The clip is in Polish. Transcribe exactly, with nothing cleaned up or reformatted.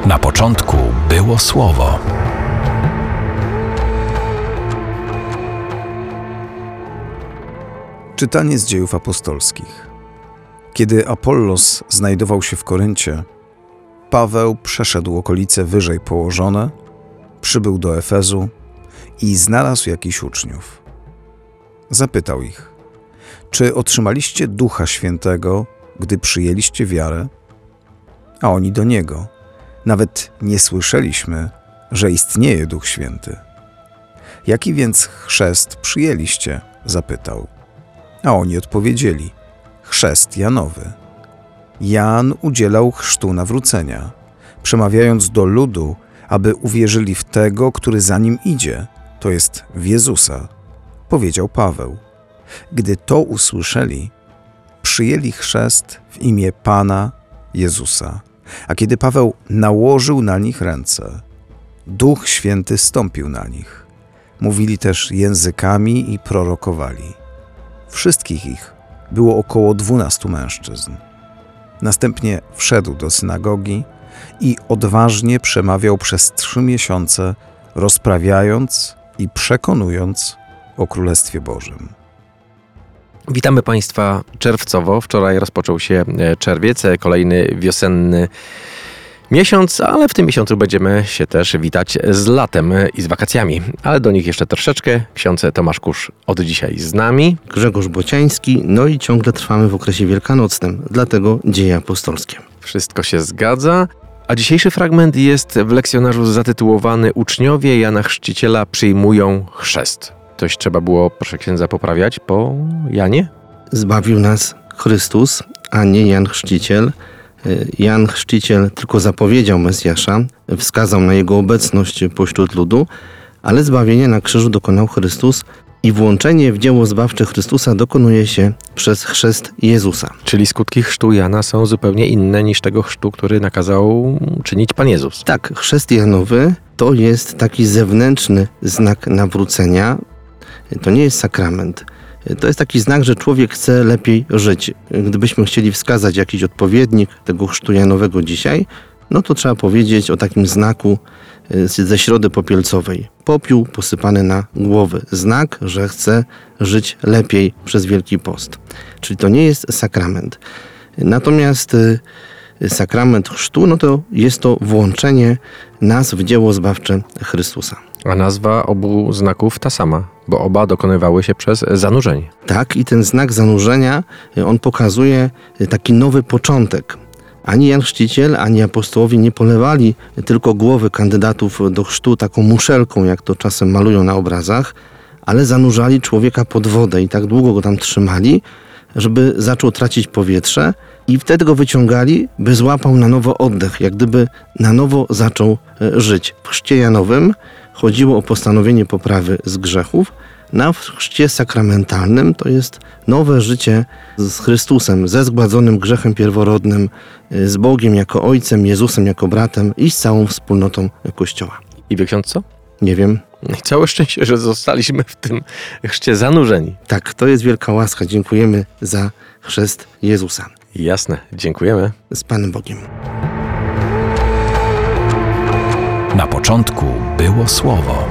Na początku było Słowo. Czytanie z Dziejów Apostolskich. Kiedy Apollos znajdował się w Koryncie, Paweł przeszedł okolice wyżej położone, przybył do Efezu i znalazł jakichś uczniów. Zapytał ich: czy otrzymaliście Ducha Świętego, gdy przyjęliście wiarę? A oni do niego: nawet nie słyszeliśmy, że istnieje Duch Święty. Jaki więc chrzest przyjęliście? Zapytał. A oni odpowiedzieli: chrzest Janowy. Jan udzielał chrztu nawrócenia, przemawiając do ludu, aby uwierzyli w tego, który za nim idzie, to jest w Jezusa, powiedział Paweł. Gdy to usłyszeli, przyjęli chrzest w imię Pana Jezusa. A kiedy Paweł nałożył na nich ręce, Duch Święty stąpił na nich. Mówili też językami i prorokowali. Wszystkich ich było około dwunastu mężczyzn. Następnie wszedł do synagogi i odważnie przemawiał przez trzy miesiące, rozprawiając i przekonując o Królestwie Bożym. Witamy Państwa czerwcowo. Wczoraj rozpoczął się czerwiec, kolejny wiosenny miesiąc, ale w tym miesiącu będziemy się też witać z latem i z wakacjami. Ale do nich jeszcze troszeczkę. Ksiądz Tomasz Kusz od dzisiaj z nami. Grzegorz Bociański, no i ciągle trwamy w okresie wielkanocnym, dlatego Dzieje Apostolskie. Wszystko się zgadza. A dzisiejszy fragment jest w lekcjonarzu zatytułowany Uczniowie Jana Chrzciciela przyjmują chrzest. Coś trzeba było, proszę księdza, poprawiać po Janie? Zbawił nas Chrystus, a nie Jan Chrzciciel. Jan Chrzciciel tylko zapowiedział Mesjasza, wskazał na jego obecność pośród ludu, ale zbawienie na krzyżu dokonał Chrystus i włączenie w dzieło zbawcze Chrystusa dokonuje się przez chrzest Jezusa. Czyli skutki chrztu Jana są zupełnie inne niż tego chrztu, który nakazał czynić Pan Jezus. Tak, chrzest Janowy to jest taki zewnętrzny znak nawrócenia. To nie jest sakrament. To jest taki znak, że człowiek chce lepiej żyć. Gdybyśmy chcieli wskazać jakiś odpowiednik tego chrztu Janowego dzisiaj, no to trzeba powiedzieć o takim znaku ze Środy Popielcowej. Popiół posypany na głowy. Znak, że chce żyć lepiej przez Wielki Post. Czyli to nie jest sakrament. Natomiast sakrament chrztu, no to jest to włączenie nas w dzieło zbawcze Chrystusa. A nazwa obu znaków ta sama, bo oba dokonywały się przez zanurzenie. Tak, i ten znak zanurzenia, on pokazuje taki nowy początek. Ani Jan Chrzciciel, ani apostołowie nie polewali tylko głowy kandydatów do chrztu taką muszelką, jak to czasem malują na obrazach, ale zanurzali człowieka pod wodę i tak długo go tam trzymali, żeby zaczął tracić powietrze i wtedy go wyciągali, by złapał na nowo oddech, jak gdyby na nowo zaczął żyć. W chrzcie Janowym chodziło o postanowienie poprawy z grzechów, na chrzcie sakramentalnym to jest nowe życie z Chrystusem, ze zgładzonym grzechem pierworodnym, z Bogiem jako Ojcem, Jezusem jako bratem i z całą wspólnotą Kościoła. I wie ksiądz co? Nie wiem. I całe szczęście, że zostaliśmy w tym chrzcie zanurzeni. Tak, to jest wielka łaska. Dziękujemy za chrzest Jezusa. Jasne, dziękujemy. Z Panem Bogiem. Na początku było Słowo.